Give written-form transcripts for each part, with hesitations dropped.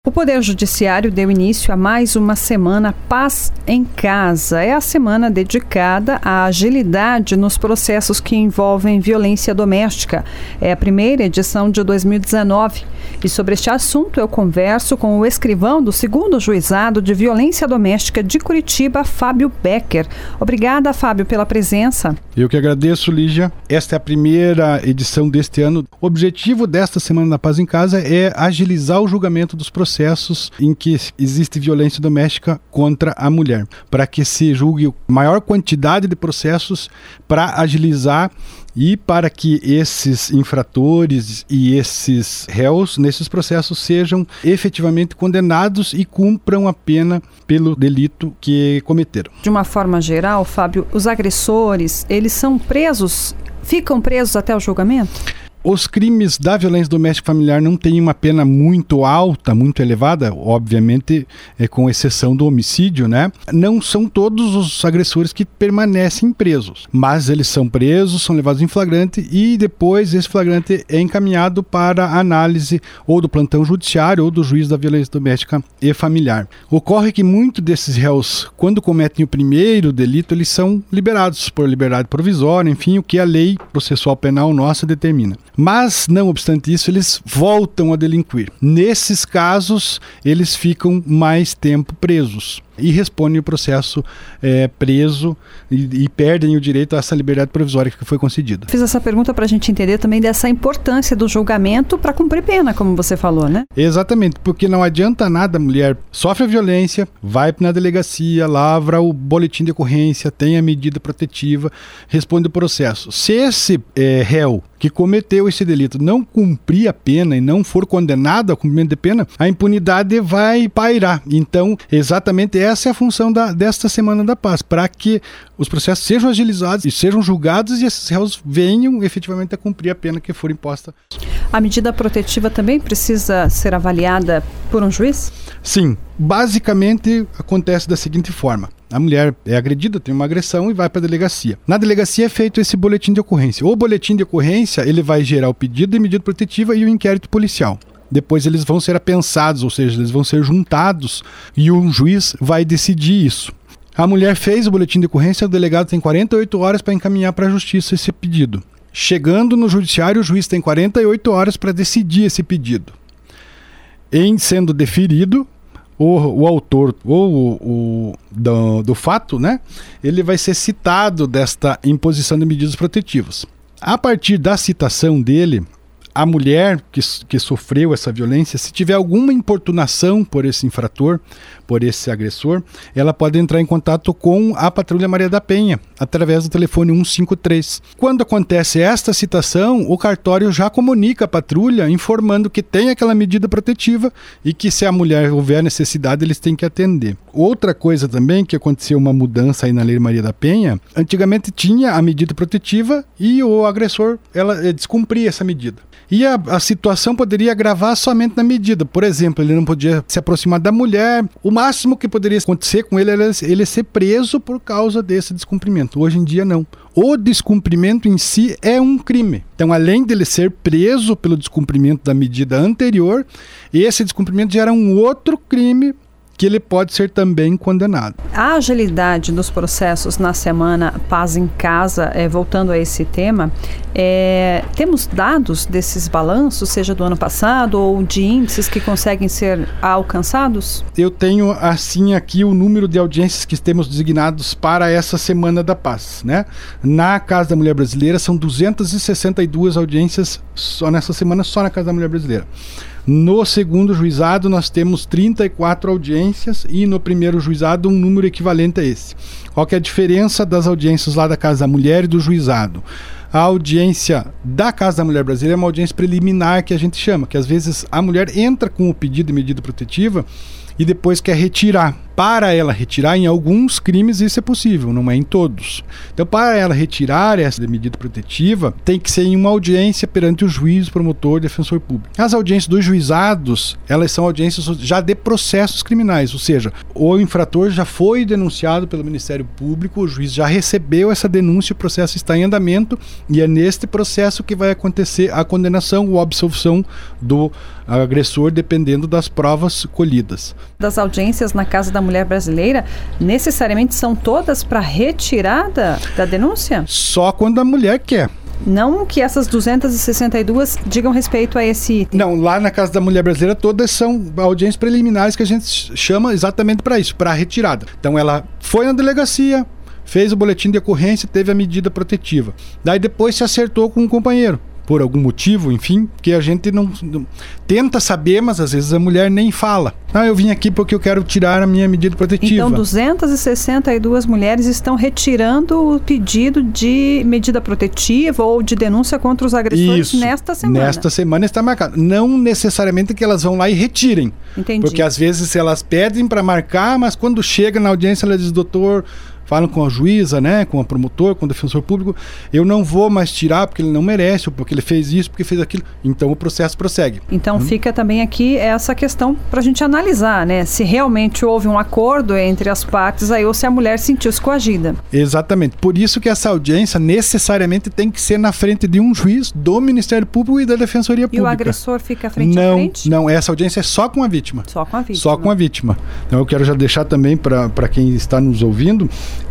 O Poder Judiciário deu início a mais uma semana Paz em Casa. É a semana dedicada à agilidade nos processos que envolvem violência doméstica. É a primeira edição de 2019. E sobre este assunto eu converso com o escrivão do 2º Juizado de Violência Doméstica de Curitiba, Fábio Becker. Obrigada, Fábio, pela presença. Eu que agradeço, Lígia. Esta é a primeira edição deste ano. O objetivo desta Semana da Paz em Casa é agilizar o julgamento dos processos em que existe violência doméstica contra a mulher, para que se julgue maior quantidade de processos para agilizar e para que esses infratores e esses réus nesses processos sejam efetivamente condenados e cumpram a pena pelo delito que cometeram. De uma forma geral, Fábio, os agressores, eles são presos, ficam presos até o julgamento? Os crimes da violência doméstica familiar não têm uma pena muito alta, muito elevada, obviamente, com exceção do homicídio, né? Não são todos os agressores que permanecem presos, mas eles são presos, são levados em flagrante e depois esse flagrante é encaminhado para análise ou do plantão judiciário ou do juiz da violência doméstica e familiar. Ocorre que muitos desses réus, quando cometem o primeiro delito, eles são liberados por liberdade provisória, enfim, o que a lei processual penal nossa determina. Mas, não obstante isso, eles voltam a delinquir. Nesses casos, eles ficam mais tempo presos e respondem o processo preso e perdem o direito a essa liberdade provisória que foi concedida. Fiz essa pergunta para a gente entender também dessa importância do julgamento para cumprir pena, como você falou, né? Exatamente, porque não adianta nada, a mulher sofre a violência, vai na delegacia, lavra o boletim de ocorrência, tem a medida protetiva, responde o processo. Se esse réu que cometeu esse delito não cumprir a pena e não for condenado ao cumprimento de pena, a impunidade vai pairar. Então, exatamente essa é a função desta Semana da Paz, para que os processos sejam agilizados e sejam julgados e esses réus venham efetivamente a cumprir a pena que for imposta. A medida protetiva também precisa ser avaliada por um juiz? Sim, basicamente acontece da seguinte forma. A mulher é agredida, tem uma agressão e vai para a delegacia. Na delegacia é feito esse boletim de ocorrência. O boletim de ocorrência, ele vai gerar o pedido de medida protetiva e o inquérito policial. Depois eles vão ser apensados, ou seja, eles vão ser juntados e um juiz vai decidir isso. A mulher fez o boletim de ocorrência, o delegado tem 48 horas para encaminhar para a justiça esse pedido. Chegando no judiciário, o juiz tem 48 horas para decidir esse pedido. Em sendo deferido, o autor ou do fato, né, ele vai ser citado desta imposição de medidas protetivas. A partir da citação dele, a mulher que sofreu essa violência, se tiver alguma importunação por esse infrator, por esse agressor, ela pode entrar em contato com a Patrulha Maria da Penha, através do telefone 153. Quando acontece esta citação, o cartório já comunica a patrulha, informando que tem aquela medida protetiva e que se a mulher houver necessidade, eles têm que atender. Outra coisa também, que aconteceu uma mudança aí na Lei Maria da Penha, antigamente tinha a medida protetiva e o agressor descumpria essa medida. E a situação poderia agravar somente na medida. Por exemplo, ele não podia se aproximar da mulher. O máximo que poderia acontecer com ele era ele ser preso por causa desse descumprimento. Hoje em dia, não. O descumprimento em si é um crime. Então, além dele ser preso pelo descumprimento da medida anterior, esse descumprimento gera um outro crime que ele pode ser também condenado. A agilidade dos processos na Semana Paz em Casa, voltando a esse tema, temos dados desses balanços, seja do ano passado ou de índices que conseguem ser alcançados? Eu tenho assim aqui o número de audiências que temos designados para essa Semana da Paz, né? Na Casa da Mulher Brasileira são 262 audiências só nessa semana, só na Casa da Mulher Brasileira. No 2º juizado nós temos 34 audiências e no 1º juizado um número equivalente a esse. Qual que é a diferença das audiências lá da Casa da Mulher e do juizado? A audiência da Casa da Mulher Brasileira é uma audiência preliminar que a gente chama, que às vezes a mulher entra com o pedido de medida protetiva e depois quer retirar. Para ela retirar, em alguns crimes isso é possível, não é em todos. Então, para ela retirar essa medida protetiva, tem que ser em uma audiência perante o juiz, promotor, defensor público. As audiências dos juizados, elas são audiências já de processos criminais, ou seja, o infrator já foi denunciado pelo Ministério Público, o juiz já recebeu essa denúncia, o processo está em andamento e é neste processo que vai acontecer a condenação ou a absolvição do agressor, dependendo das provas colhidas. Das audiências na Casa da Mulher Brasileira, necessariamente são todas para retirada da denúncia? Só quando a mulher quer. Não que essas 262 digam respeito a esse item. Não, lá na Casa da Mulher Brasileira todas são audiências preliminares que a gente chama exatamente para isso, para retirada. Então ela foi na delegacia, fez o boletim de ocorrência, teve a medida protetiva. Daí depois se acertou com o companheiro, por algum motivo, enfim, que a gente não tenta saber, mas às vezes a mulher nem fala. Eu vim aqui porque eu quero tirar a minha medida protetiva. Então 262 mulheres estão retirando o pedido de medida protetiva ou de denúncia contra os agressores. Isso, nesta semana. Nesta semana está marcado. Não necessariamente que elas vão lá e retirem. Entendi. Porque às vezes elas pedem para marcar, mas quando chega na audiência ela diz: doutor, falam com a juíza, né, com o promotor, com o defensor público, eu não vou mais tirar porque ele não merece, ou porque ele fez isso, porque fez aquilo. Então o processo prossegue. Então fica também aqui essa questão para a gente analisar, né, se realmente houve um acordo entre as partes aí, ou se a mulher sentiu-se coagida. Exatamente. Por isso que essa audiência necessariamente tem que ser na frente de um juiz do Ministério Público e da Defensoria Pública. E o agressor fica frente a frente? Não, essa audiência é só com a vítima. Só com a vítima. Só com a vítima. Então eu quero já deixar também para quem está nos ouvindo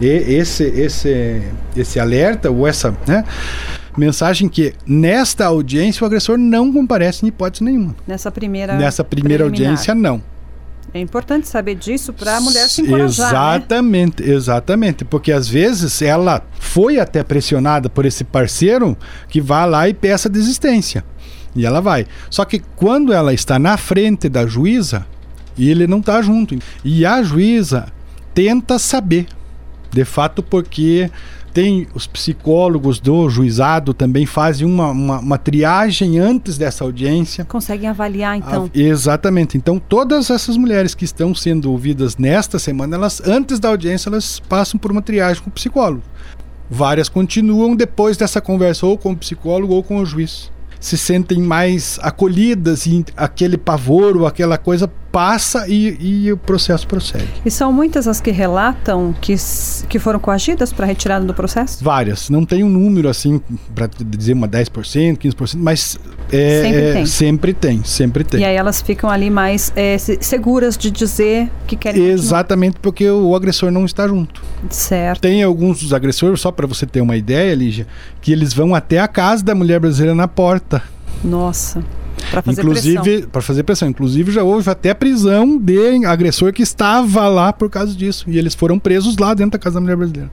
esse alerta ou essa, né, mensagem que nesta audiência o agressor não comparece em hipótese nenhuma. Nessa primeira audiência não. É importante saber disso para a mulher se encorajar, Exatamente, porque às vezes ela foi até pressionada por esse parceiro que vá lá e peça desistência, e ela vai. Só que quando ela está na frente da juíza, e ele não está junto, e a juíza tenta saber, de fato, porque tem os psicólogos do juizado também fazem uma triagem antes dessa audiência. Conseguem avaliar, então. Exatamente. Então, todas essas mulheres que estão sendo ouvidas nesta semana, elas, antes da audiência, elas passam por uma triagem com o psicólogo. Várias continuam depois dessa conversa, ou com o psicólogo ou com o juiz. Se sentem mais acolhidas e aquele pavor ou aquela coisa passa e o processo prossegue. E são muitas as que relatam que foram coagidas para retirada do processo? Várias. Não tem um número assim para dizer uma 10%, 15%, mas sempre tem. E aí elas ficam ali mais seguras de dizer que querem continuar. Exatamente, porque o agressor não está junto. Certo. Tem alguns dos agressores, só para você ter uma ideia, Lígia, que eles vão até a casa da mulher brasileira na porta. Nossa. Para fazer pressão. Inclusive já houve até prisão de agressor que estava lá por causa disso. E eles foram presos lá dentro da Casa da Mulher Brasileira.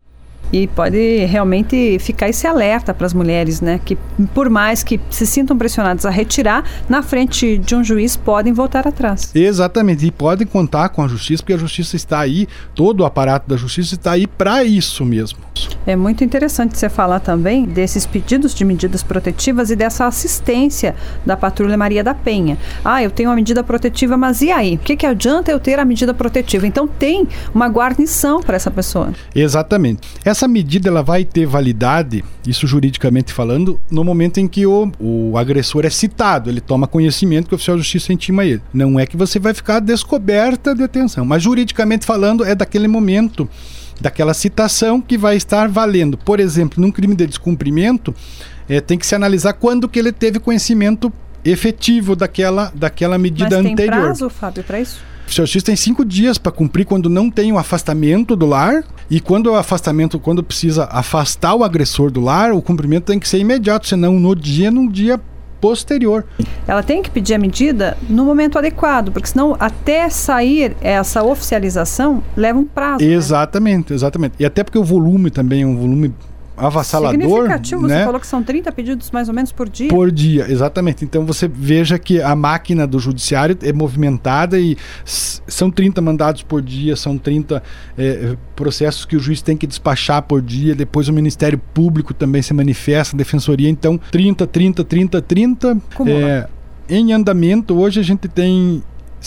E pode realmente ficar esse alerta para as mulheres, né? Que por mais que se sintam pressionadas a retirar, na frente de um juiz podem voltar atrás. Exatamente, e podem contar com a justiça, porque a justiça está aí, todo o aparato da justiça está aí para isso mesmo. É muito interessante você falar também desses pedidos de medidas protetivas e dessa assistência da Patrulha Maria da Penha. Eu tenho uma medida protetiva, mas e aí? O que adianta eu ter a medida protetiva? Então tem uma guarnição para essa pessoa. Exatamente. Essa medida ela vai ter validade, isso juridicamente falando, no momento em que o agressor é citado, ele toma conhecimento que o oficial de justiça intima ele. Não é que você vai ficar descoberta de detenção, mas juridicamente falando é daquele momento, daquela citação que vai estar valendo. Por exemplo, num crime de descumprimento, tem que se analisar quando que ele teve conhecimento efetivo daquela medida anterior. Mas tem prazo, Fábio, para isso? O oficial de justiça tem 5 dias para cumprir quando não tem o afastamento do lar, e quando precisa afastar o agressor do lar, o cumprimento tem que ser imediato, senão num dia posterior. Ela tem que pedir a medida no momento adequado, porque senão até sair essa oficialização leva um prazo. Exatamente. E até porque o volume também é um volume avassalador. Significativo, né? Você falou que são 30 pedidos mais ou menos por dia? Por dia, exatamente. Então você veja que a máquina do judiciário é movimentada e são 30 mandados por dia, são 30 processos que o juiz tem que despachar por dia, depois o Ministério Público também se manifesta, a Defensoria, então 30. Em andamento, hoje a gente tem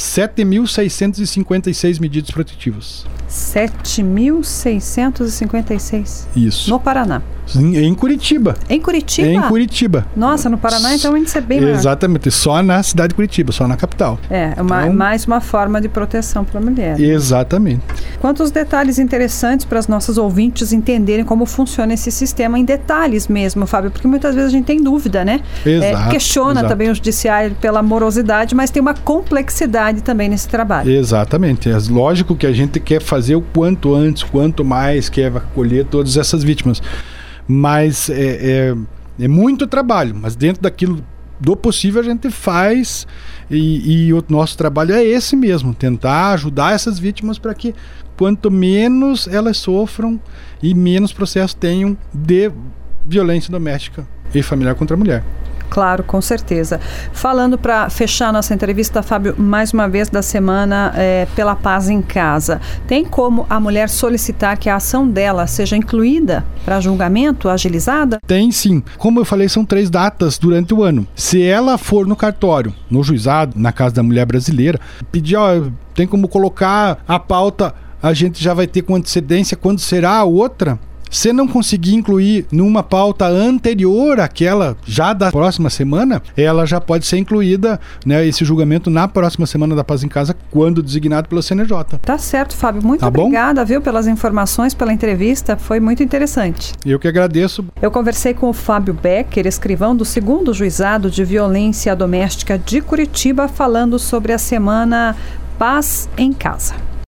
7.656 medidas protetivas. 7.656? Isso. No Paraná. Em Curitiba. Em Curitiba? Em Curitiba. Nossa, no Paraná então o índice é bem maior. Exatamente, só na cidade de Curitiba, só na capital. Mais uma forma de proteção para a mulher. Exatamente. Quantos detalhes interessantes para as nossas ouvintes entenderem como funciona esse sistema em detalhes mesmo, Fábio, porque muitas vezes a gente tem dúvida, né? Exato. Questiona também o judiciário pela morosidade, mas tem uma complexidade também nesse trabalho. Exatamente. É lógico que a gente quer fazer o quanto antes, quanto mais, quer acolher todas essas vítimas. Mas é muito trabalho, mas dentro daquilo do possível a gente faz e o nosso trabalho é esse mesmo, tentar ajudar essas vítimas para que quanto menos elas sofram e menos processos tenham de violência doméstica e familiar contra a mulher. Claro, com certeza. Falando para fechar nossa entrevista, Fábio, mais uma vez da semana pela paz em casa. Tem como a mulher solicitar que a ação dela seja incluída para julgamento, agilizada? Tem sim. Como eu falei, são 3 datas durante o ano. Se ela for no cartório, no juizado, na Casa da Mulher Brasileira, pedir, tem como colocar a pauta, a gente já vai ter com antecedência quando será a outra. Se não conseguir incluir numa pauta anterior àquela já da próxima semana, ela já pode ser incluída, né, esse julgamento na próxima semana da Paz em Casa, quando designado pelo CNJ. Tá certo, Fábio. Muito obrigada, viu, pelas informações, pela entrevista. Foi muito interessante. Eu que agradeço. Eu conversei com o Fábio Becker, escrivão do 2º Juizado de Violência Doméstica de Curitiba, falando sobre a semana Paz em Casa.